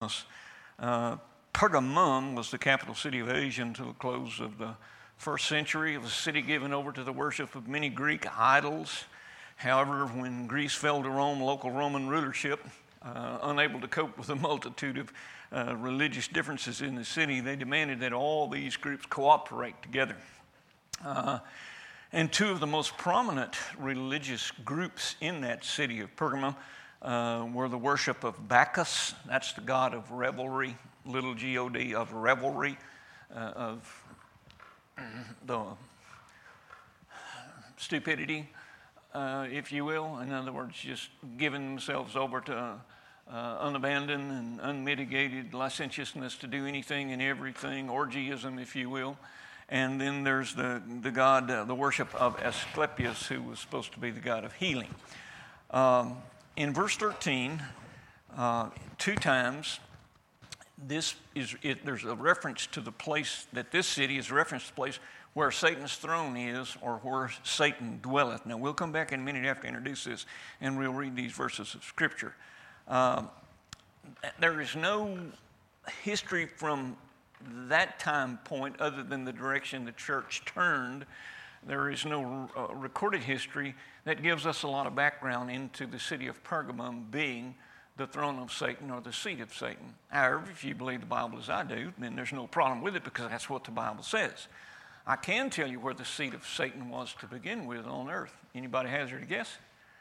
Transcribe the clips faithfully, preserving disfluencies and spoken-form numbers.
Uh, Pergamum was the capital city of Asia until the close of the first century. It was a city given over to the worship of many Greek idols. However, when Greece fell to Rome, local Roman rulership, uh, unable to cope with the multitude of uh, religious differences in the city, they demanded that all these groups cooperate together. Uh, and two of the most prominent religious groups in that city of Pergamum uh, were the worship of Bacchus. That's the god of revelry, little G O D, of revelry, uh, of the stupidity, uh, if you will. In other words, just giving themselves over to uh, unabandoned and unmitigated licentiousness to do anything and everything, orgyism, if you will. And then there's the, the god, uh, the worship of Asclepius, who was supposed to be the god of healing. Um, in verse thirteen, uh, two times, This is it, there's a reference to the place that this city is a reference to the place where Satan's throne is, or where Satan dwelleth. Now we'll come back in a minute after I introduce this, and we'll read these verses of Scripture. Um, there is no history from that time point other than the direction the church turned. There is no uh, recorded history that gives us a lot of background into the city of Pergamum being the throne of Satan or the seat of Satan. However, if you believe the Bible as I do, then there's no problem with it because that's what the Bible says. I can tell you where the seat of Satan was to begin with on earth. Anybody hazard a guess?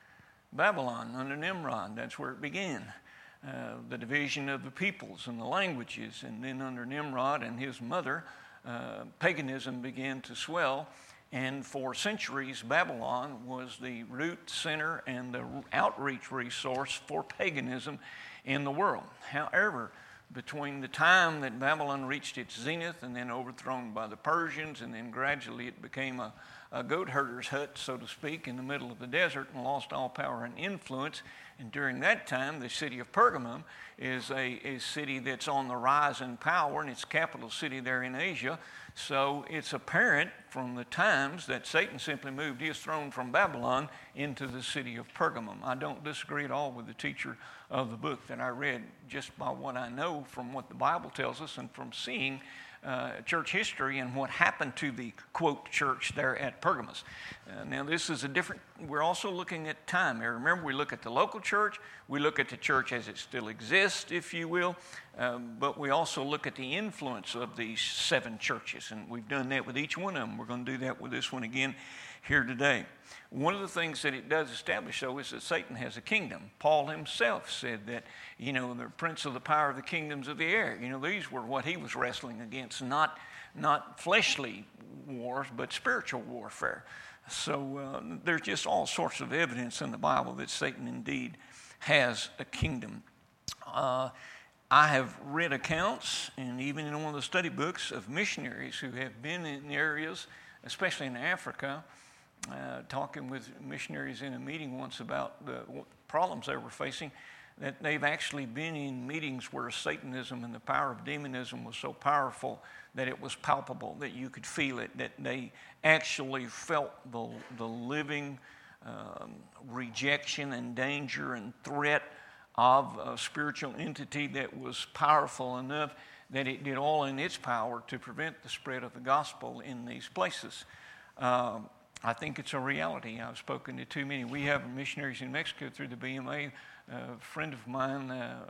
Babylon under Nimrod, that's where it began. Uh, the division of the peoples and the languages, and then under Nimrod and his mother, uh, paganism began to swell. And for centuries, Babylon was the root, center, and the outreach resource for paganism in the world. However, between the time that Babylon reached its zenith and then overthrown by the Persians, and then gradually it became a, a goat herder's hut, so to speak, in the middle of the desert and lost all power and influence. And during that time, the city of Pergamum is a, a city that's on the rise in power, and it's the capital city there in Asia. So it's apparent from the times that Satan simply moved his throne from Babylon into the city of Pergamum. I don't disagree at all with the teacher of the book that I read, just by what I know from what the Bible tells us and from seeing uh, church history and what happened to the, quote, church there at Pergamos. Uh, now, this is a different, we're also looking at time here. Remember, we look at the local church, we look at the church as it still exists, if you will, um, but we also look at the influence of these seven churches, and we've done that with each one of them. We're going to do that with this one again here today. One of the things that it does establish, though, is that Satan has a kingdom. Paul himself said that, you know, the prince of the power of the kingdoms of the air. You know, these were what he was wrestling against, not, not fleshly wars, but spiritual warfare. So uh, there's just all sorts of evidence in the Bible that Satan indeed has a kingdom. Uh, I have read accounts, and even in one of the study books, of missionaries who have been in areas, especially in Africa, uh, talking with missionaries in a meeting once about the problems they were facing, that they've actually been in meetings where Satanism and the power of demonism was so powerful that it was palpable, that you could feel it, that they actually felt the, the living um, rejection and danger and threat of a spiritual entity that was powerful enough that it did all in its power to prevent the spread of the gospel in these places. Um, I think it's a reality. I've spoken to too many. We have missionaries in Mexico through the B M A. A friend of mine, uh,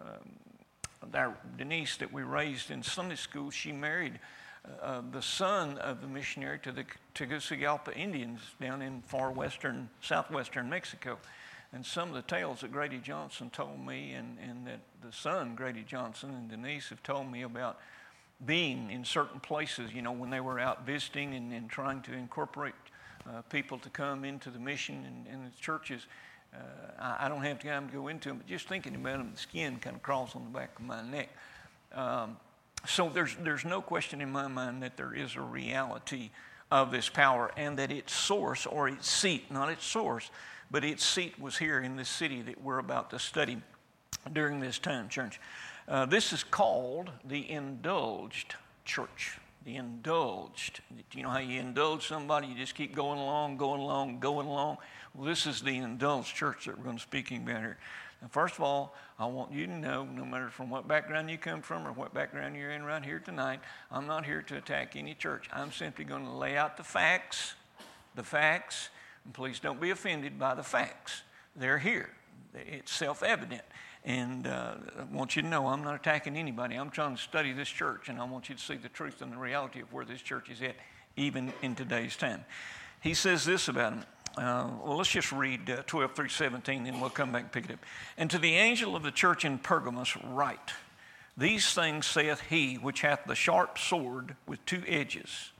our Denise, that we raised in Sunday school, she married uh, the son of the missionary to the Tegucigalpa Indians down in far western, southwestern Mexico. And some of the tales that Grady Johnson told me, and, and that the son, Grady Johnson, and Denise have told me about being in certain places, you know, when they were out visiting and, and trying to incorporate uh, people to come into the mission and, and the churches. Uh, I, I don't have time to go into them, but just thinking about them, the skin kind of crawls on the back of my neck. Um, so there's there's no question in my mind that there is a reality of this power, and that its source, or its seat, not its source, but its seat was here in this city that we're about to study during this time, church. Uh, this is called the indulged church. The indulged. You know how you indulge somebody? You just keep going along, going along, going along. Well, this is the indulged church that we're going to be speaking about here And first of all, I want you to know, no matter from what background you come from or what background you're in right here tonight, I'm not here to attack any church. I'm simply going to lay out the facts, the facts, and please don't be offended by the facts. They're here. It's self-evident. And uh, I want you to know I'm not attacking anybody. I'm trying to study this church, and I want you to see the truth and the reality of where this church is at, even in today's time. He says this about him. Uh, well, let's just read uh, twelve through seventeen, and we'll come back and pick it up. And to the angel of the church in Pergamos write, these things saith he which hath the sharp sword with two edges.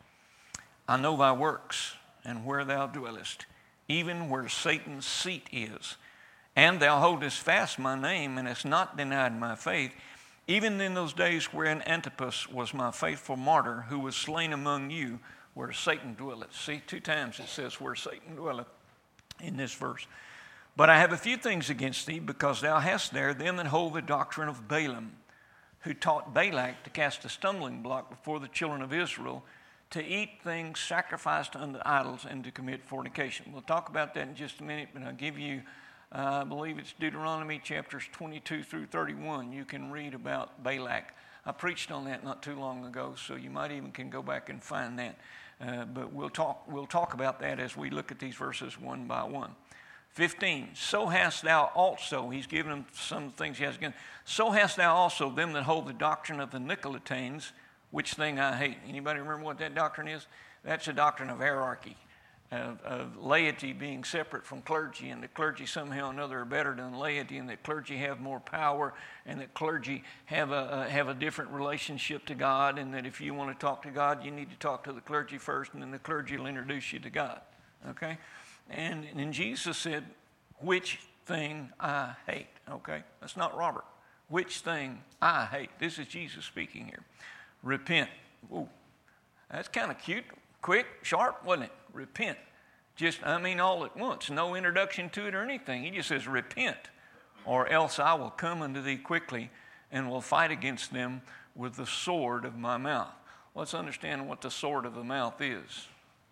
I know thy works, and where thou dwellest, even where Satan's seat is. And thou holdest fast my name, and hast not denied my faith, even in those days wherein Antipas was my faithful martyr, who was slain among you, where Satan dwelleth. See, two times it says where Satan dwelleth in this verse. But I have a few things against thee, because thou hast there them that hold the doctrine of Balaam, who taught Balak to cast a stumbling block before the children of Israel, to eat things sacrificed unto idols, and to commit fornication. We'll talk about that in just a minute, but I'll give you Uh, I believe it's Deuteronomy chapters twenty-two through thirty-one. You can read about Balak. I preached on that not too long ago, so you might even can go back and find that. Uh, but we'll talk, we'll talk about that as we look at these verses one by one. fifteen, so hast thou also, he's given them some things he has given. So hast thou also them that hold the doctrine of the Nicolaitanes, which thing I hate. Anybody remember what that doctrine is? That's a doctrine of hierarchy. Of, of laity being separate from clergy, and the clergy somehow or another are better than laity, and that clergy have more power, and that clergy have a, a have a different relationship to God, and that if you want to talk to God, you need to talk to the clergy first, and then the clergy will introduce you to God. Okay? And, and then Jesus said, which thing I hate. Okay? That's not Robert. Which thing I hate. This is Jesus speaking here. Repent. Ooh, that's kind of cute. Quick, sharp, wasn't it? Repent. Just, I mean, all at once. No introduction to it or anything. He just says, repent, or else I will come unto thee quickly and will fight against them with the sword of my mouth. Let's understand what the sword of the mouth is.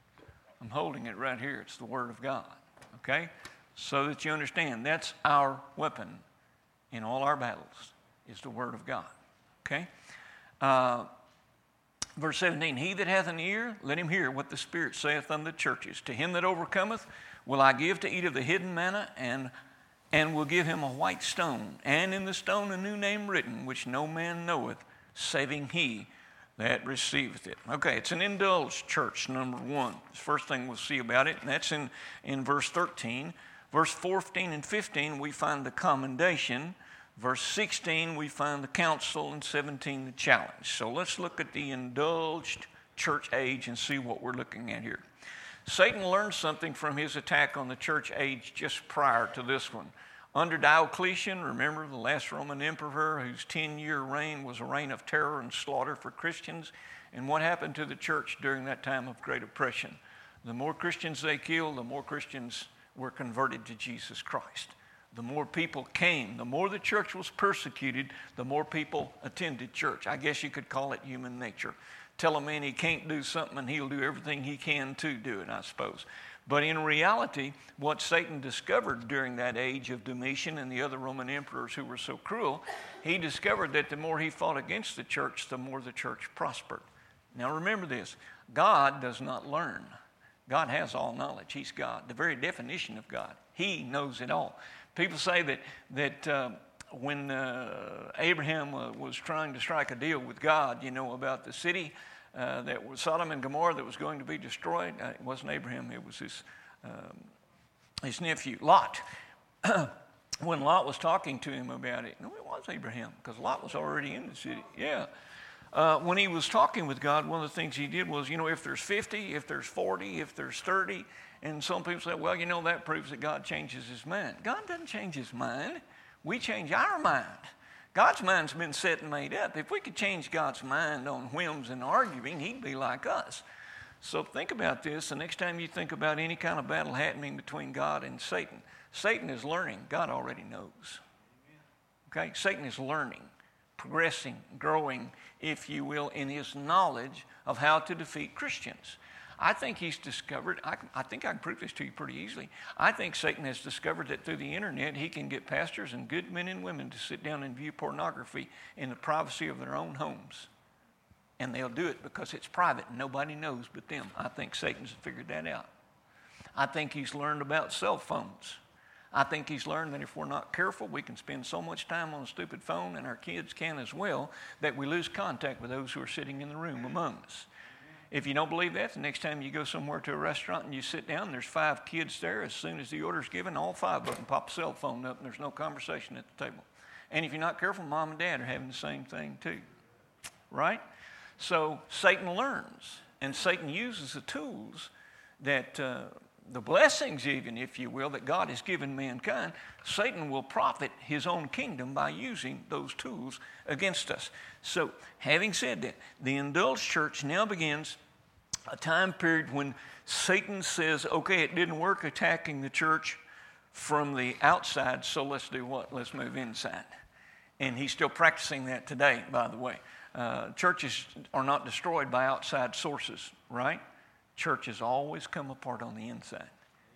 I'm holding it right here. It's the Word of God. Okay? So that you understand, that's our weapon in all our battles, is the Word of God. Okay? Uh, Verse seventeen, he that hath an ear, let him hear what the Spirit saith unto the churches. To him that overcometh will I give to eat of the hidden manna, and, and will give him a white stone, and in the stone a new name written, which no man knoweth, saving he that receiveth it. Okay, it's an indulged church, number one. It's the first thing we'll see about it, and that's in, in verse thirteen. Verse fourteen and fifteen, we find the commendation. Verse sixteen, we find the counsel, and seventeen, the challenge. So let's look at the indulged church age and see what we're looking at here. Satan learned something from his attack on the church age just prior to this one. Under Diocletian, remember the last Roman emperor whose ten-year reign was a reign of terror and slaughter for Christians. And what happened to the church during that time of great oppression? The more Christians they killed, the more Christians were converted to Jesus Christ. The more people came, the more the church was persecuted, the more people attended church. I guess you could call it human nature. Tell a man he can't do something and he'll do everything he can to do it, I suppose. But in reality, what Satan discovered during that age of Domitian and the other Roman emperors who were so cruel, he discovered that the more he fought against the church, the more the church prospered. Now remember this, God does not learn. God has all knowledge. He's God, the very definition of God. He knows it all. People say that that uh, when uh, Abraham uh, was trying to strike a deal with God, you know, about the city uh, that was Sodom and Gomorrah that was going to be destroyed. Uh, it wasn't Abraham. It was his um, his nephew Lot. When Lot was talking to him about it, no, it was Abraham because Lot was already in the city. Yeah. Uh, when he was talking with God, one of the things he did was, you know, if there's fifty, if there's forty, if there's thirty. And some people say, well, you know, that proves that God changes his mind. God doesn't change his mind. We change our mind. God's mind's been set and made up. If we could change God's mind on whims and arguing, he'd be like us. So think about this. The next time you think about any kind of battle happening between God and Satan, Satan is learning. God already knows. Okay? Satan is learning, progressing, growing, if you will, in his knowledge of how to defeat Christians. I think he's discovered, I, I think I can prove this to you pretty easily. I think Satan has discovered that through the internet, he can get pastors and good men and women to sit down and view pornography in the privacy of their own homes. And they'll do it because it's private and nobody knows but them. I think Satan's figured that out. I think he's learned about cell phones. I think he's learned that if we're not careful, we can spend so much time on a stupid phone, and our kids can as well, that we lose contact with those who are sitting in the room among us. If you don't believe that, the next time you go somewhere to a restaurant and you sit down, there's five kids there. As soon as the order's given, all five of them pop a cell phone up, and there's no conversation at the table. And if you're not careful, mom and dad are having the same thing too. Right? So Satan learns, and Satan uses the tools that... Uh, the blessings even, if you will, that God has given mankind. Satan will profit his own kingdom by using those tools against us. So, having said that, the indulged church now begins a time period when Satan says, okay, it didn't work attacking the church from the outside, so let's do what? Let's move inside. And he's still practicing that today, by the way. Uh, churches are not destroyed by outside sources, right? Churches always come apart on the inside.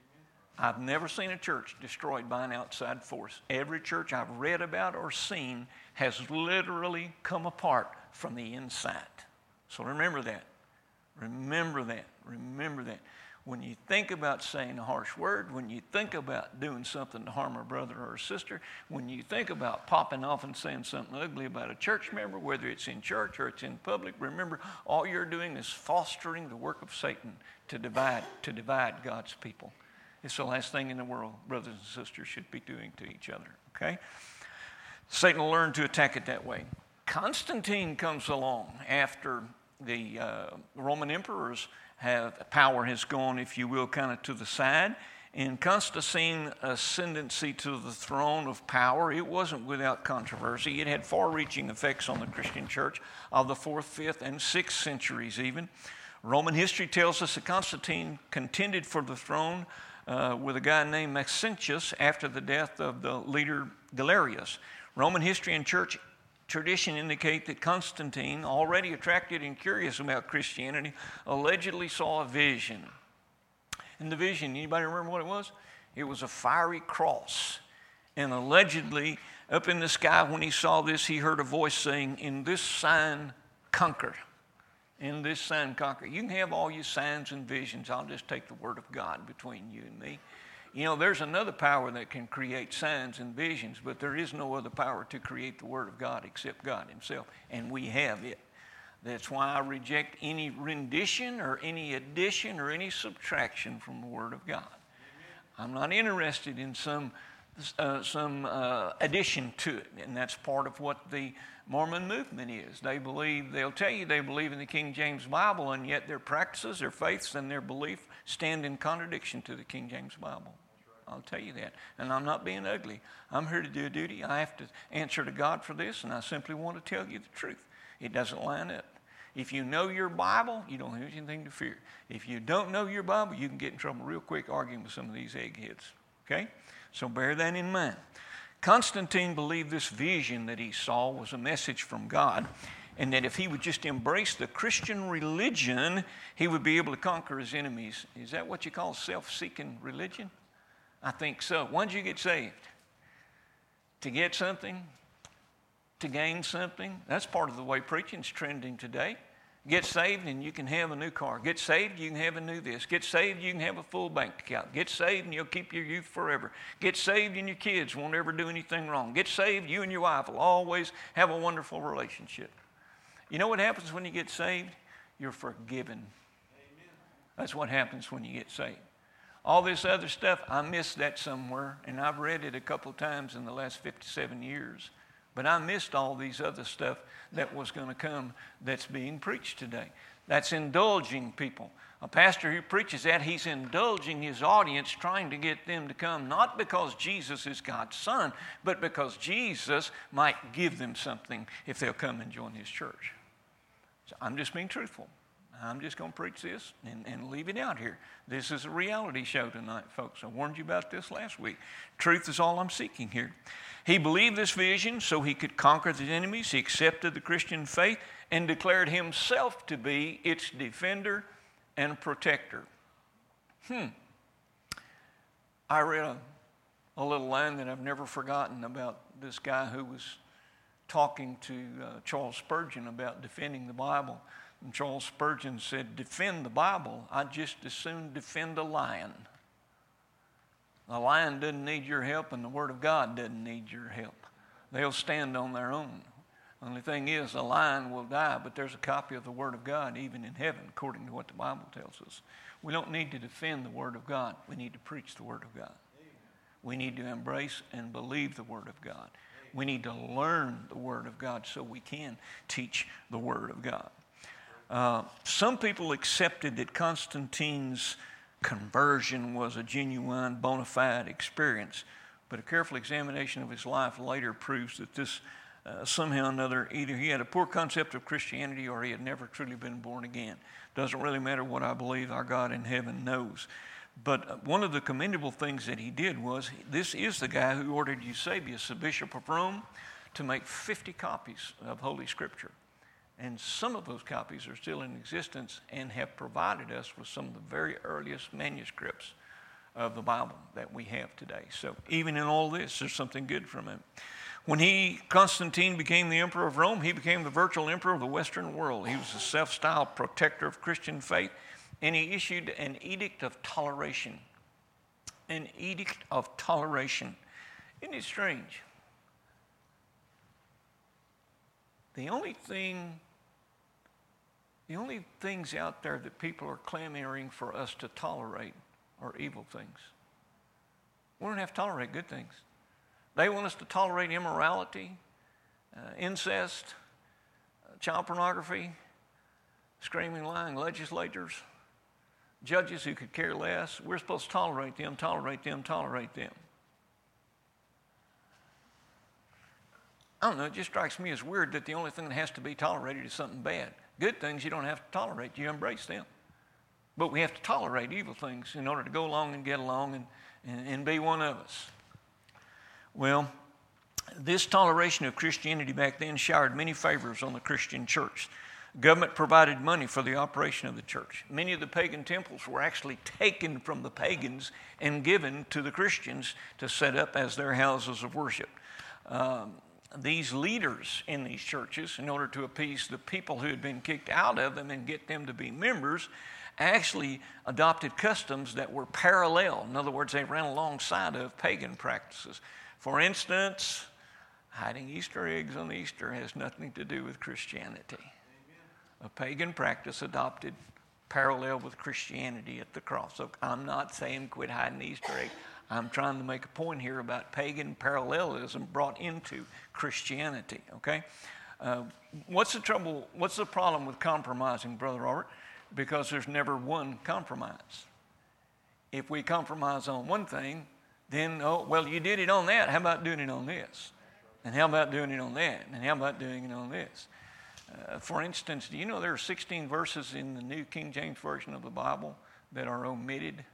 I've never seen a church destroyed by an outside force. Every church I've read about or seen has literally come apart from the inside. So remember that. Remember that. Remember that. When you think about saying a harsh word, when you think about doing something to harm a brother or a sister, when you think about popping off and saying something ugly about a church member, whether it's in church or it's in public, remember, all you're doing is fostering the work of Satan to divide, to divide God's people. It's the last thing in the world brothers and sisters should be doing to each other, okay? Satan will learn to attack it that way. Constantine comes along after the uh, Roman emperors have, power has gone, if you will, kind of to the side. And Constantine's ascendancy to the throne of power, it wasn't without controversy. It had far-reaching effects on the Christian church of the fourth, fifth, and sixth centuries even. Roman history tells us that Constantine contended for the throne uh, with a guy named Maxentius after the death of the leader Galerius. Roman history and church tradition indicate that Constantine, already attracted and curious about Christianity, allegedly saw a vision. And the vision, anybody remember what it was? It was a fiery cross. And allegedly, up in the sky when he saw this, he heard a voice saying, "In this sign, conquer." In this sign, conquer. You can have all your signs and visions. I'll just take the word of God between you and me. You know, there's another power that can create signs and visions, but there is no other power to create the Word of God except God Himself, and we have it. That's why I reject any rendition or any addition or any subtraction from the Word of God. I'm not interested in some uh, some uh, addition to it, and that's part of what the Mormon movement is. They believe, they'll tell you they believe in the King James Bible, and yet their practices, their faiths, and their belief stand in contradiction to the King James Bible. I'll tell you that. And I'm not being ugly. I'm here to do a duty. I have to answer to God for this, and I simply want to tell you the truth. It doesn't line up. If you know your Bible, you don't have anything to fear. If you don't know your Bible, you can get in trouble real quick arguing with some of these eggheads. Okay? So bear that in mind. Constantine believed this vision that he saw was a message from God, and that if he would just embrace the Christian religion, he would be able to conquer his enemies. Is that what you call self-seeking religion? I think so. Why did you get saved? To get something? To gain something? That's part of the way preaching's trending today. Get saved and you can have a new car. Get saved, you can have a new this. Get saved, you can have a full bank account. Get saved and you'll keep your youth forever. Get saved and your kids won't ever do anything wrong. Get saved, you and your wife will always have a wonderful relationship. You know what happens when you get saved? You're forgiven. Amen. That's what happens when you get saved. All this other stuff, I missed that somewhere, and I've read it a couple times in the last fifty-seven years. But I missed all these other stuff that was going to come that's being preached today. That's indulging people. A pastor who preaches that, he's indulging his audience, trying to get them to come, not because Jesus is God's Son, but because Jesus might give them something if they'll come and join His church. So I'm just being truthful. I'm just going to preach this and, and leave it out here. This is a reality show tonight, folks. I warned you about this last week. Truth is all I'm seeking here. He believed this vision so he could conquer the enemies. He accepted the Christian faith and declared himself to be its defender and protector. Hmm. I read a, a little line that I've never forgotten about this guy who was talking to uh, Charles Spurgeon about defending the Bible. And Charles Spurgeon said, defend the Bible, I'd just as soon defend a lion. A lion doesn't need your help, and the Word of God doesn't need your help. They'll stand on their own. Only thing is, a lion will die, but there's a copy of the Word of God even in heaven, according to what the Bible tells us. We don't need to defend the Word of God. We need to preach the Word of God. We need to embrace and believe the Word of God. We need to learn the Word of God so we can teach the Word of God. Uh, some people accepted that Constantine's conversion was a genuine, bona fide experience, but a careful examination of his life later proves that this uh, somehow or another, either he had a poor concept of Christianity or he had never truly been born again. Doesn't really matter what I believe, our God in heaven knows. But one of the commendable things that he did was, this is the guy who ordered Eusebius, the Bishop of Rome, to make fifty copies of Holy Scripture. And some of those copies are still in existence and have provided us with some of the very earliest manuscripts of the Bible that we have today. So even in all this, there's something good from him. When he, Constantine, became the emperor of Rome, he became the virtual emperor of the Western world. He was a self-styled protector of Christian faith, and he issued an edict of toleration. An edict of toleration. Isn't it strange? The only thing, the only things out there that people are clamoring for us to tolerate are evil things. We don't have to tolerate good things. They want us to tolerate immorality, uh, incest, uh, child pornography, screaming, lying legislators, judges who could care less. We're supposed to tolerate them, tolerate them, tolerate them. I don't know, it just strikes me as weird that the only thing that has to be tolerated is something bad. Good things you don't have to tolerate, you embrace them. But we have to tolerate evil things in order to go along and get along and, and, and be one of us. Well, this toleration of Christianity back then showered many favors on the Christian church. Government provided money for the operation of the church. Many of the pagan temples were actually taken from the pagans and given to the Christians to set up as their houses of worship. Um, these leaders in these churches, in order to appease the people who had been kicked out of them and get them to be members, actually adopted customs that were parallel. In other words, they ran alongside of pagan practices. For instance, hiding Easter eggs on Easter has nothing to do with Christianity. Amen. A pagan practice adopted parallel with Christianity at the cross. So I'm not saying quit hiding Easter eggs. I'm trying to make a point here about pagan parallelism brought into Christianity, okay? Uh, what's the trouble, what's the problem with compromising, Brother Robert? Because there's never one compromise. If we compromise on one thing, then, oh, well, you did it on that. How about doing it on this? And how about doing it on that? And how about doing it on this? Uh, for instance, do you know there are sixteen verses in the New King James Version of the Bible that are omitted?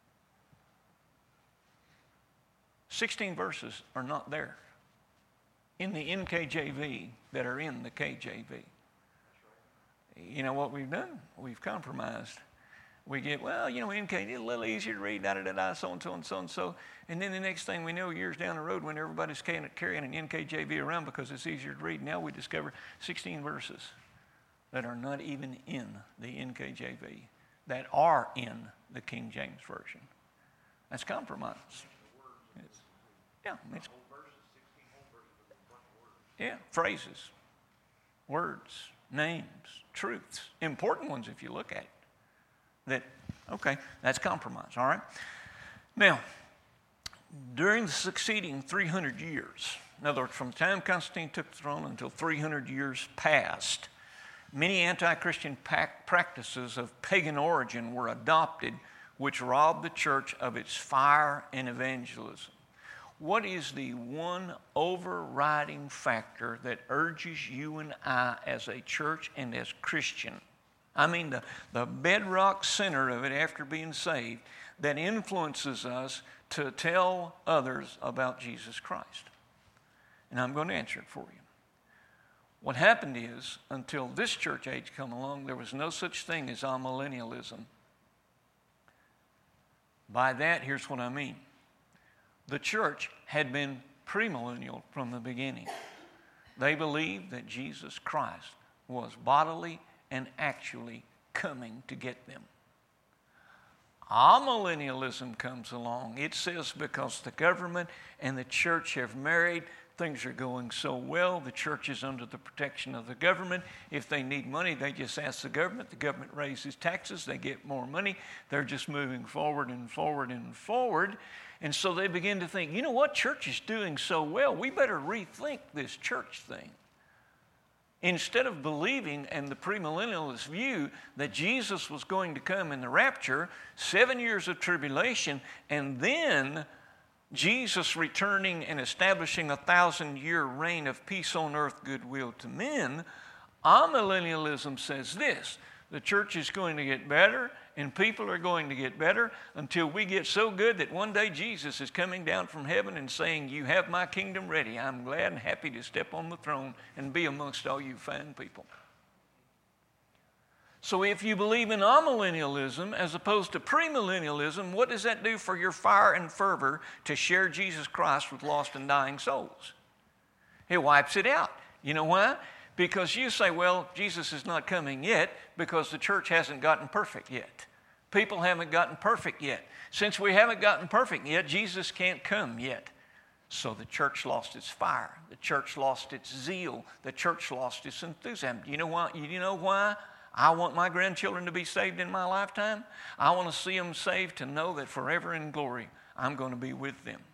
sixteen verses are not there in the N K J V that are in the K J V. You know what we've done? We've compromised. We get, well, you know, N K J is a little easier to read, da-da-da-da, so-and-so and so-and-so. And then the next thing we know, years down the road, when everybody's carrying an N K J V around because it's easier to read, now we discover sixteen verses that are not even in the N K J V, that are in the King James Version. That's compromise. It's, yeah, it's, yeah, phrases, words, names, truths, important ones if you look at it. That, okay, that's compromise, all right? Now, during the succeeding three hundred years, in other words, from the time Constantine took the throne until three hundred years passed, many anti-Christian practices of pagan origin were adopted, which robbed the church of its fire and evangelism. What is the one overriding factor that urges you and I as a church and as Christian? I mean, the, the bedrock center of it after being saved that influences us to tell others about Jesus Christ. And I'm going to answer it for you. What happened is, until this church age come along, there was no such thing as amillennialism By that, here's what I mean. The church had been premillennial from the beginning. They believed that Jesus Christ was bodily and actually coming to get them. Amillennialism comes along. It says because the government and the church have married, things are going so well, the church is under the protection of the government. If they need money, they just ask the government. The government raises taxes, they get more money. They're just moving forward and forward and forward. And so they begin to think, you know what, church is doing so well, we better rethink this church thing. Instead of believing in the premillennialist view that Jesus was going to come in the rapture, seven years of tribulation, and then Jesus returning and establishing a thousand-year reign of peace on earth, goodwill to men, amillennialism says this: the church is going to get better and people are going to get better until we get so good that one day Jesus is coming down from heaven and saying, you have my kingdom ready. I'm glad and happy to step on the throne and be amongst all you fine people. So if you believe in amillennialism as opposed to premillennialism, what does that do for your fire and fervor to share Jesus Christ with lost and dying souls? It wipes it out. You know why? Because you say, well, Jesus is not coming yet because the church hasn't gotten perfect yet. People haven't gotten perfect yet. Since we haven't gotten perfect yet, Jesus can't come yet. So the church lost its fire. The church lost its zeal. The church lost its enthusiasm. You know why? You know why I want my grandchildren to be saved in my lifetime? I want to see them saved to know that forever in glory I'm going to be with them.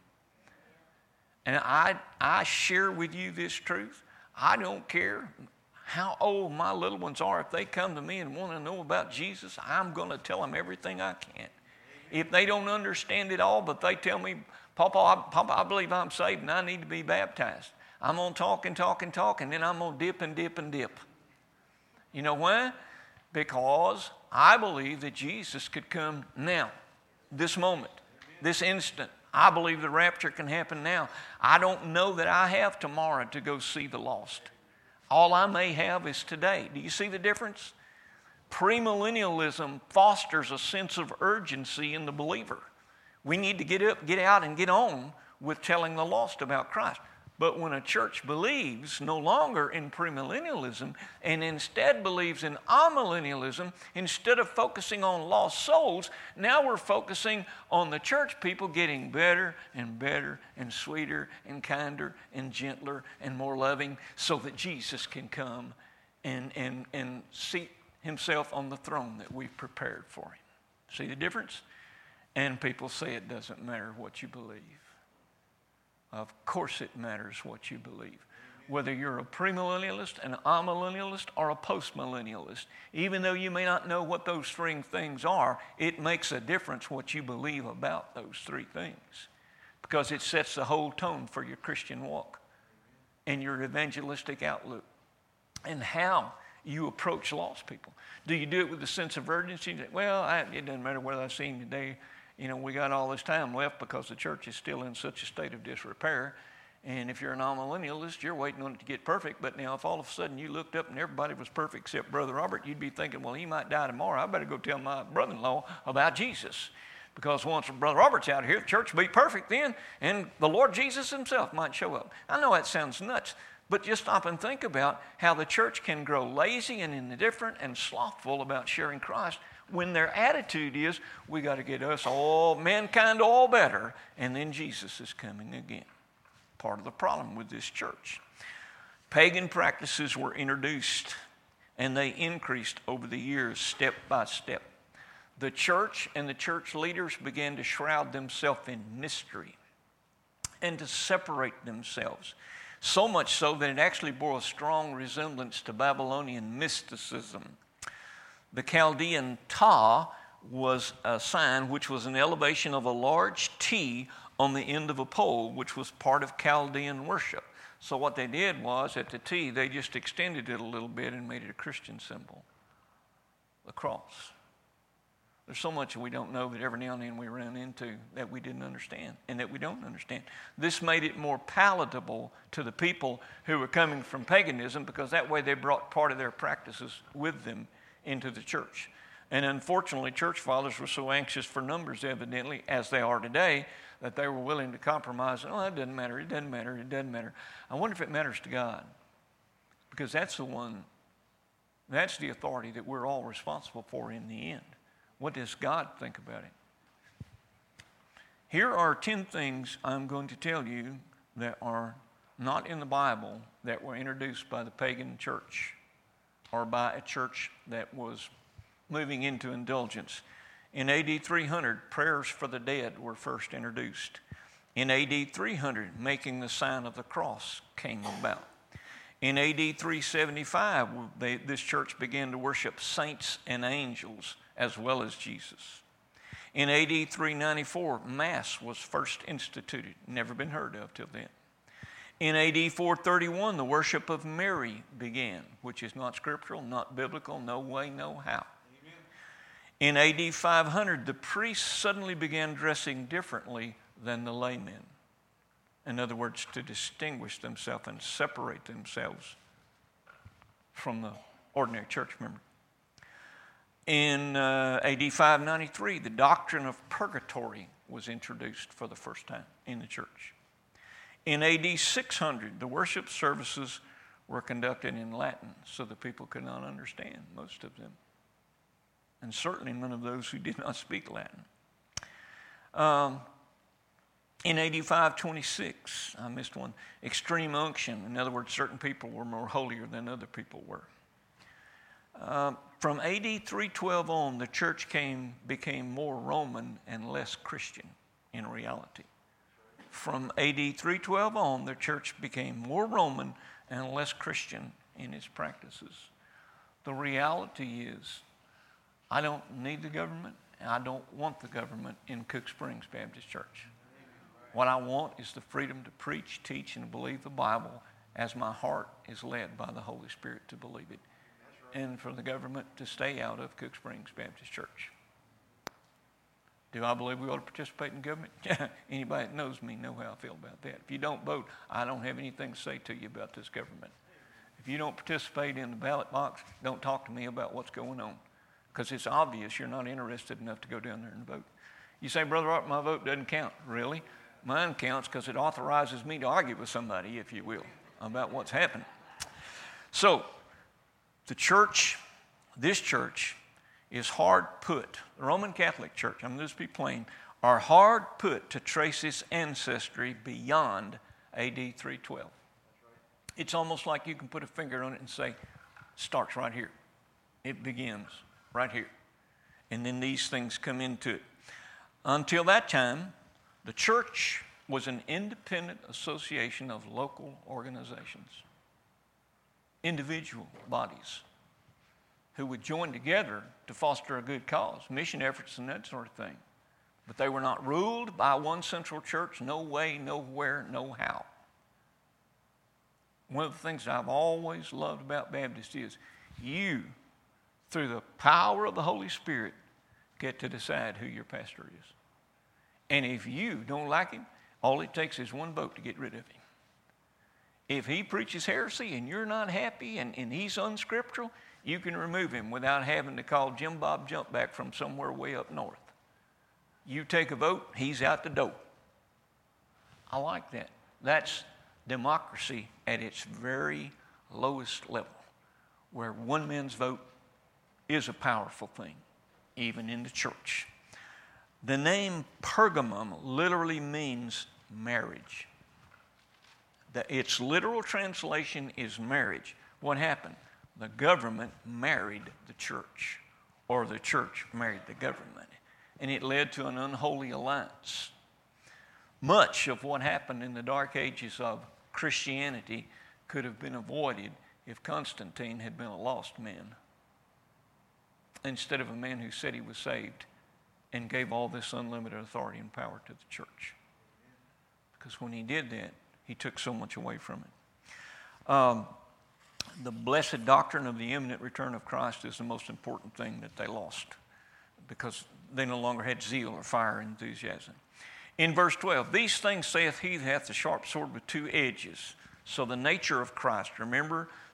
And I, I share with you this truth. I don't care how old my little ones are. If they come to me and want to know about Jesus, I'm going to tell them everything I can. If they don't understand it all, but they tell me, Papa, I, Papa, I believe I'm saved and I need to be baptized. I'm going to talk and talk and talk, and then I'm going to dip and dip and dip. You know why? Because I believe that Jesus could come now, this moment, this instant. I believe the rapture can happen now. I don't know that I have tomorrow to go see the lost. All I may have is today. Do you see the difference? Premillennialism fosters a sense of urgency in the believer. We need to get up, get out, and get on with telling the lost about Christ. But when a church believes no longer in premillennialism and instead believes in amillennialism, instead of focusing on lost souls, now we're focusing on the church people getting better and better and sweeter and kinder and gentler and more loving so that Jesus can come and, and, and seat himself on the throne that we've prepared for him. See the difference? And people say it doesn't matter what you believe. Of course it matters what you believe. Whether you're a premillennialist, an amillennialist, or a postmillennialist, even though you may not know what those three things are, it makes a difference what you believe about those three things, because it sets the whole tone for your Christian walk and your evangelistic outlook and how you approach lost people. Do you do it with a sense of urgency? Well, I, it doesn't matter whether I see him today. You know, we got all this time left because the church is still in such a state of disrepair. And if you're an amillennialist, you're waiting on it to get perfect. But now if all of a sudden you looked up and everybody was perfect except Brother Robert, you'd be thinking, well, he might die tomorrow. I better go tell my brother-in-law about Jesus. Because once Brother Robert's out here, the church will be perfect then, and the Lord Jesus himself might show up. I know that sounds nuts, but just stop and think about how the church can grow lazy and indifferent and slothful about sharing Christ when their attitude is, we got to get us all, mankind all better, and then Jesus is coming again. Part of the problem with this church. Pagan practices were introduced, and they increased over the years, step by step. The church and the church leaders began to shroud themselves in mystery and to separate themselves. So much so that it actually bore a strong resemblance to Babylonian mysticism. The Chaldean Ta was a sign which was an elevation of a large T on the end of a pole, which was part of Chaldean worship. So what they did was, at the T, they just extended it a little bit and made it a Christian symbol, the cross. There's so much we don't know that every now and then we run into that we didn't understand and that we don't understand. This made it more palatable to the people who were coming from paganism, because that way they brought part of their practices with them into the church. And unfortunately, church fathers were so anxious for numbers, evidently, as they are today, that they were willing to compromise. Oh, it doesn't matter, it doesn't matter, it doesn't matter. I wonder if it matters to God. Because that's the one, that's the authority that we're all responsible for in the end. What does God think about it? Here are ten things I'm going to tell you that are not in the Bible that were introduced by the pagan church or by a church that was moving into indulgence. In A D three hundred, prayers for the dead were first introduced. In A D three hundred, making the sign of the cross came about. In A D three seventy-five, they, this church began to worship saints and angels as well as Jesus. In A D three ninety-four, Mass was first instituted, never been heard of till then. In A D four thirty-one, the worship of Mary began, which is not scriptural, not biblical, no way, no how. Amen. In A D five hundred, the priests suddenly began dressing differently than the laymen. In other words, to distinguish themselves and separate themselves from the ordinary church member. In uh, A D five ninety-three, the doctrine of purgatory was introduced for the first time in the church. In A D six hundred, the worship services were conducted in Latin, so the people could not understand, most of them. And certainly none of those who did not speak Latin. Um, in A D five twenty-six, I missed one, extreme unction. In other words, certain people were more holier than other people were. Uh, from A D three twelve on, the church came, became more Roman and less Christian in reality. From A D three twelve on, the church became more Roman and less Christian in its practices. The reality is, I don't need the government, and I don't want the government in Cook Springs Baptist Church. What I want is the freedom to preach, teach, and believe the Bible as my heart is led by the Holy Spirit to believe it. And for the government to stay out of Cook Springs Baptist Church. Do I believe we ought to participate in government? Anybody that knows me know how I feel about that. If you don't vote, I don't have anything to say to you about this government. If you don't participate in the ballot box, don't talk to me about what's going on. Because it's obvious you're not interested enough to go down there and vote. You say, Brother Art, my vote doesn't count. Really? Mine counts because it authorizes me to argue with somebody, if you will, about what's happening. So, the church, this church, is hard put. The Roman Catholic Church, I'm going to just be plain, are hard put to trace its ancestry beyond A D three twelve. It's almost like you can put a finger on it and say, starts right here. It begins right here. And then these things come into it. Until that time, the church was an independent association of local organizations, individual bodies who would join together to foster a good cause, mission efforts and that sort of thing. But they were not ruled by one central church, no way, nowhere, no how. One of the things I've always loved about Baptist is you, through the power of the Holy Spirit, get to decide who your pastor is. And if you don't like him, all it takes is one vote to get rid of him. If he preaches heresy and you're not happy and, and he's unscriptural, you can remove him without having to call Jim Bob Jumpback from somewhere way up north. You take a vote, he's out the door. I like that. That's democracy at its very lowest level, where one man's vote is a powerful thing, even in the church. The name Pergamum literally means marriage. The, its literal translation is marriage. What happened? The government married the church, or the church married the government, and it led to an unholy alliance. Much of what happened in the dark ages of Christianity could have been avoided if Constantine had been a lost man, instead of a man who said he was saved and gave all this unlimited authority and power to the church. Because when he did that, he took so much away from it. Um, the blessed doctrine of the imminent return of Christ is the most important thing that they lost, because they no longer had zeal or fire and enthusiasm. In verse twelve, these things saith he that hath the sharp sword with two edges. So the nature of Christ, remember,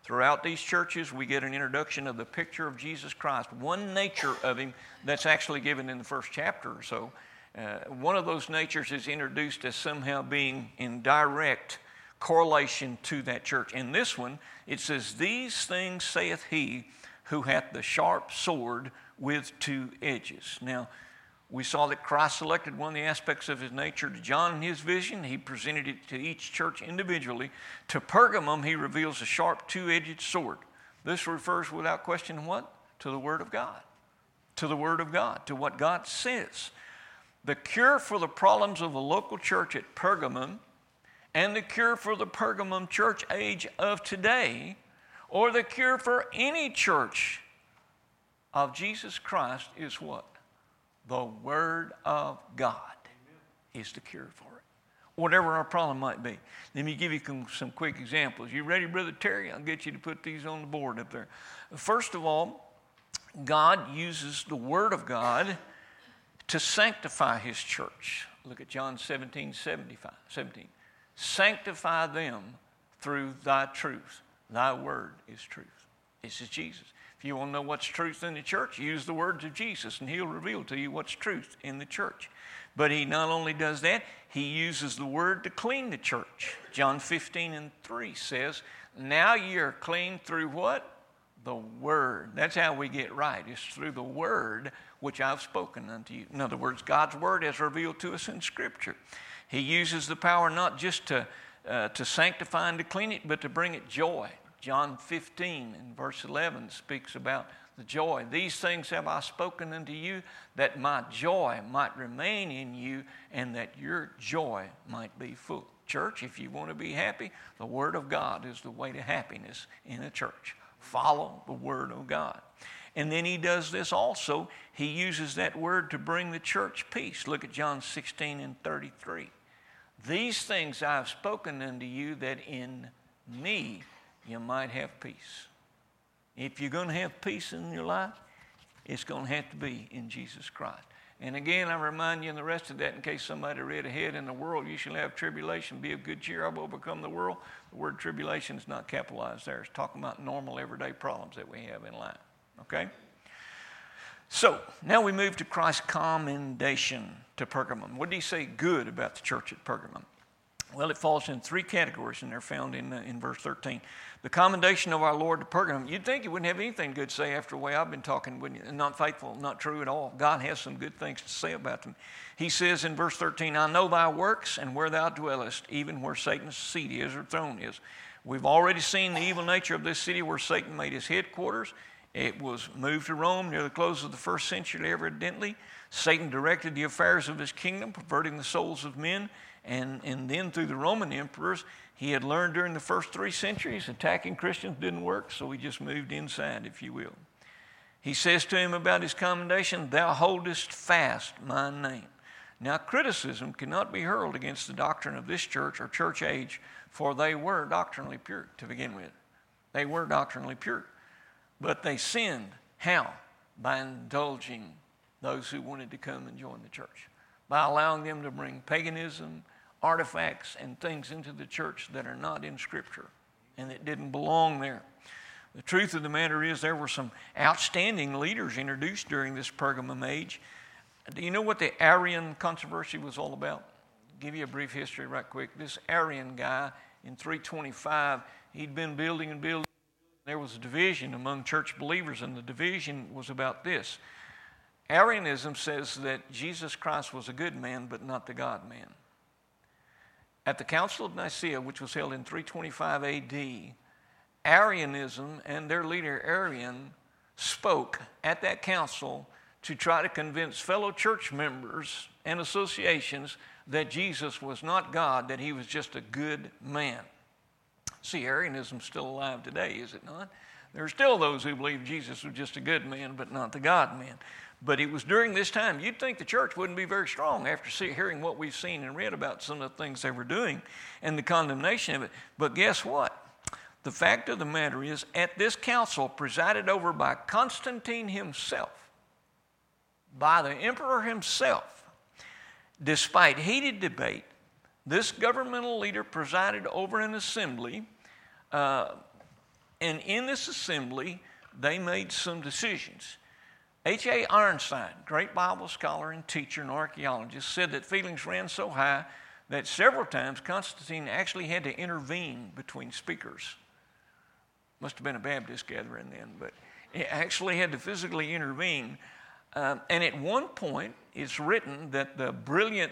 Throughout these churches, we get an introduction of the picture of Jesus Christ, one nature of him that's actually given in the first chapter or so. Uh, one of those natures is introduced as somehow being in direct correlation to that church. In this one, it says, "These things saith he who hath the sharp sword with two edges." Now, we saw that Christ selected one of the aspects of his nature to John in his vision. He presented it to each church individually. To Pergamum, he reveals a sharp two-edged sword. This refers without question what? To the Word of God. To the Word of God, to what God says. The cure for the problems of the local church at Pergamum and the cure for the Pergamum church age of today, or the cure for any church of Jesus Christ, is what? The Word of God is the cure for it. Whatever our problem might be. Let me give you some quick examples. You ready, Brother Terry? I'll get you to put these on the board up there. First of all, God uses the Word of God to sanctify his church. Look at John seventeen, seventy-five, seventeen. Sanctify them through thy truth. Thy word is truth. This is Jesus. If you want to know what's truth in the church, use the words of Jesus, and he'll reveal to you what's truth in the church. But he not only does that, he uses the word to clean the church. John fifteen and three says, "Now ye are clean through what? The word." That's how we get right. It's through the word which I've spoken unto you. In other words, God's word as revealed to us in Scripture. He uses the power not just to, uh, to sanctify and to clean it, but to bring it joy. John fifteen and verse eleven speaks about the joy. "These things have I spoken unto you, that my joy might remain in you, and that your joy might be full." Church, if you want to be happy, the Word of God is the way to happiness in a church. Follow the Word of God. And then he does this also. He uses that word to bring the church peace. Look at John sixteen and thirty-three. "These things I have spoken unto you, that in me you might have peace." If you're going to have peace in your life, it's going to have to be in Jesus Christ. And again, I remind you in the rest of that, in case somebody read ahead, "In the world you shall have tribulation. Be of good cheer, I will overcome the world." The word tribulation is not capitalized there. It's talking about normal everyday problems that we have in life. Okay? So, now we move to Christ's commendation to Pergamum. What did he say good about the church at Pergamum? Well, it falls in three categories, and they're found in, uh, in verse thirteen. The commendation of our Lord to Pergamum. You'd think he wouldn't have anything good to say after the way I've been talking, wouldn't you? Not faithful, not true at all. God has some good things to say about them. He says in verse thirteen, "I know thy works and where thou dwellest, even where Satan's seat is or throne is." We've already seen the evil nature of this city where Satan made his headquarters. It was moved to Rome near the close of the first century, evidently. Satan directed the affairs of his kingdom, perverting the souls of men. And, and then through the Roman emperors, he had learned during the first three centuries attacking Christians didn't work, so he just moved inside, if you will. He says to him about his commendation, "Thou holdest fast my name." Now, criticism cannot be hurled against the doctrine of this church or church age, for they were doctrinally pure to begin with. They were doctrinally pure. But they sinned. How? By indulging those who wanted to come and join the church. By allowing them to bring paganism, artifacts, and things into the church that are not in Scripture and that didn't belong there. The truth of the matter is there were some outstanding leaders introduced during this Pergamum age. Do you know what the Arian controversy was all about? I'll give you a brief history right quick. This Arian guy in three twenty-five, he'd been building and building. There was a division among church believers, and the division was about this. Arianism says that Jesus Christ was a good man, but not the God-man. At the Council of Nicaea, which was held in three twenty-five A D, Arianism and their leader Arian spoke at that council to try to convince fellow church members and associations that Jesus was not God, that he was just a good man. See, Arianism's still alive today, is it not? There are still those who believe Jesus was just a good man, but not the God-man. But it was during this time, you'd think the church wouldn't be very strong after see, hearing what we've seen and read about some of the things they were doing and the condemnation of it. But guess what? The fact of the matter is, at this council presided over by Constantine himself, by the emperor himself, despite heated debate, this governmental leader presided over an assembly uh, And in this assembly, they made some decisions. H A Ironside, great Bible scholar and teacher and archaeologist, said that feelings ran so high that several times Constantine actually had to intervene between speakers. Must have been a Baptist gathering then, but he actually had to physically intervene. Um, and at one point, it's written that the brilliant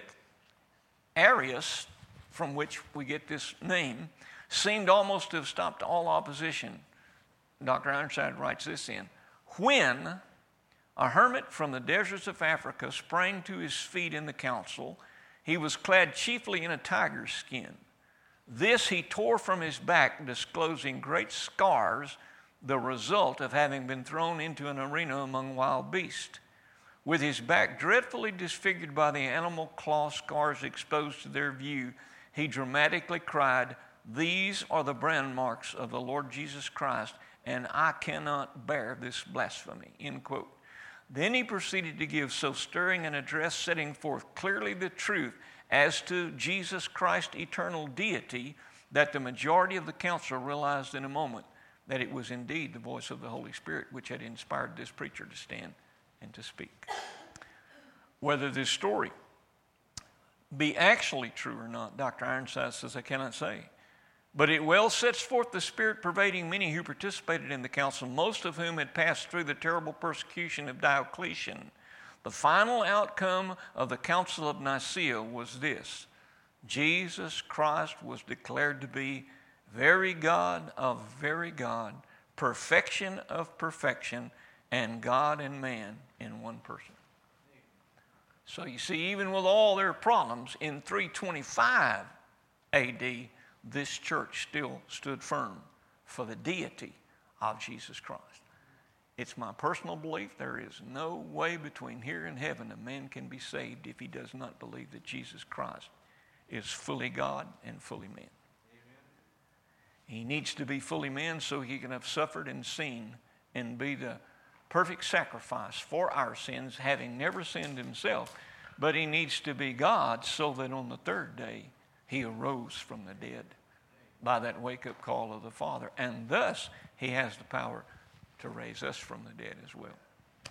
Arius, from which we get this name, seemed almost to have stopped all opposition. Doctor Ironside writes this in: when a hermit from the deserts of Africa sprang to his feet in the council, he was clad chiefly in a tiger's skin. This he tore from his back, disclosing great scars, the result of having been thrown into an arena among wild beasts. With his back dreadfully disfigured by the animal claw scars exposed to their view, he dramatically cried, "These are the brand marks of the Lord Jesus Christ, and I cannot bear this blasphemy," end quote. Then he proceeded to give so stirring an address, setting forth clearly the truth as to Jesus Christ's eternal deity, that the majority of the council realized in a moment that it was indeed the voice of the Holy Spirit which had inspired this preacher to stand and to speak. Whether this story be actually true or not, Doctor Ironside says, I cannot say. But it well sets forth the spirit pervading many who participated in the council, most of whom had passed through the terrible persecution of Diocletian. The final outcome of the Council of Nicaea was this: Jesus Christ was declared to be very God of very God, perfection of perfection, and God and man in one person. So you see, even with all their problems, in three twenty-five A D, this church still stood firm for the deity of Jesus Christ. It's my personal belief there is no way between here and heaven a man can be saved if he does not believe that Jesus Christ is fully God and fully man. Amen. He needs to be fully man so he can have suffered and seen and be the perfect sacrifice for our sins, having never sinned himself. But he needs to be God so that on the third day he arose from the dead by that wake-up call of the Father. And thus he has the power to raise us from the dead as well.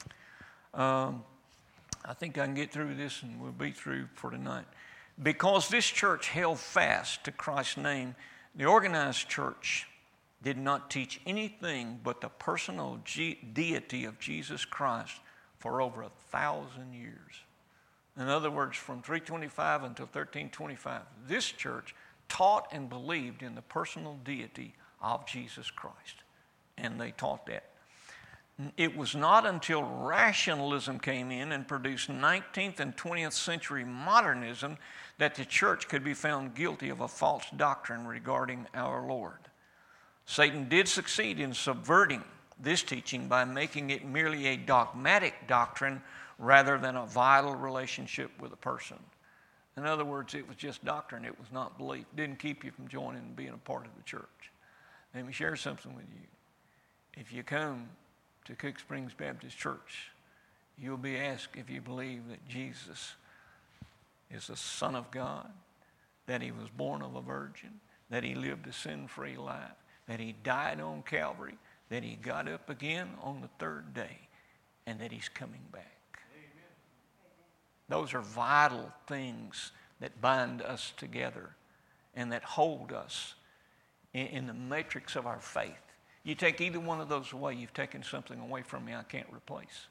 Um, I think I can get through this and we'll be through for tonight. Because this church held fast to Christ's name, the organized church did not teach anything but the personal G- deity of Jesus Christ for over a thousand years. In other words, from three twenty-five until thirteen twenty-five, this church taught and believed in the personal deity of Jesus Christ. And they taught that. It was not until rationalism came in and produced nineteenth and twentieth century modernism that the church could be found guilty of a false doctrine regarding our Lord. Satan did succeed in subverting this teaching by making it merely a dogmatic doctrine rather than a vital relationship with a person. In other words, it was just doctrine. It was not belief. It didn't keep you from joining and being a part of the church. Let me share something with you. If you come to Cook Springs Baptist Church, you'll be asked if you believe that Jesus is the Son of God, that he was born of a virgin, that he lived a sin-free life, that he died on Calvary, that he got up again on the third day, and that he's coming back. Amen. Those are vital things that bind us together and that hold us in, in the matrix of our faith. You take either one of those away, you've taken something away from me I can't replace.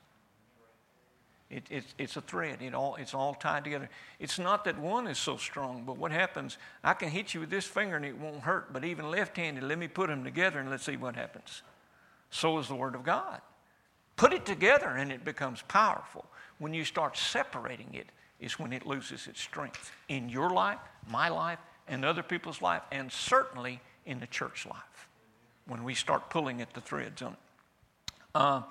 It, it's, it's a thread. It all, it's all tied together. It's not that one is so strong, but what happens, I can hit you with this finger and it won't hurt, but even left-handed, let me put them together and let's see what happens. So is the Word of God. Put it together and it becomes powerful. When you start separating it, is when it loses its strength in your life, my life, and other people's life, and certainly in the church life, when we start pulling at the threads on it. Uh,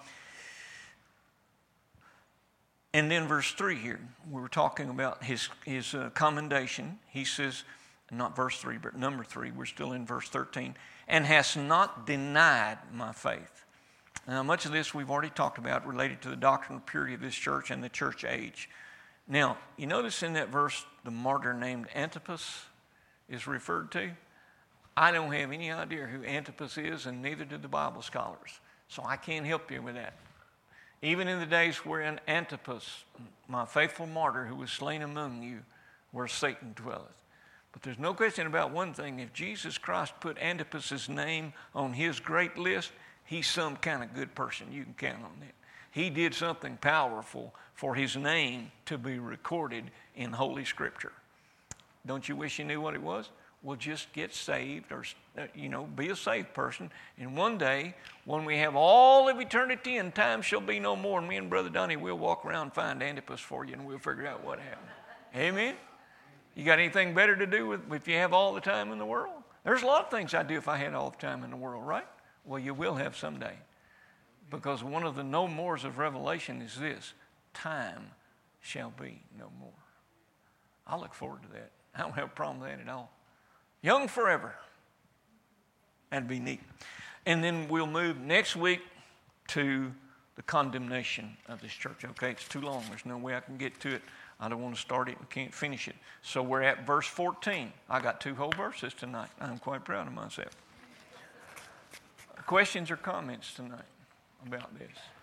And then verse three here, we were talking about his, his uh, commendation. He says, not verse three, but number three, we're still in verse thirteen, and has not denied my faith. Now, much of this we've already talked about related to the doctrinal purity of this church and the church age. Now, you notice in that verse, the martyr named Antipas is referred to. I don't have any idea who Antipas is, and neither do the Bible scholars. So I can't help you with that. Even in the days wherein Antipas, my faithful martyr who was slain among you, where Satan dwelleth. But there's no question about one thing. If Jesus Christ put Antipas's name on his great list, he's some kind of good person. You can count on that. He did something powerful for his name to be recorded in Holy Scripture. Don't you wish you knew what it was? Well, just get saved, or, you know, be a saved person. And one day, when we have all of eternity and time shall be no more, and me and Brother Donnie will walk around and find Antipas for you, and we'll figure out what happened. Amen? You got anything better to do with if you have all the time in the world? There's a lot of things I'd do if I had all the time in the world, right? Well, you will have someday. Because one of the no mores of Revelation is this: time shall be no more. I look forward to that. I don't have a problem with that at all. Young forever. That'd be neat. And then we'll move next week to the condemnation of this church. Okay, it's too long. There's no way I can get to it. I don't want to start it and can't finish it. So we're at verse fourteen. I got two whole verses tonight. I'm quite proud of myself. Questions or comments tonight about this?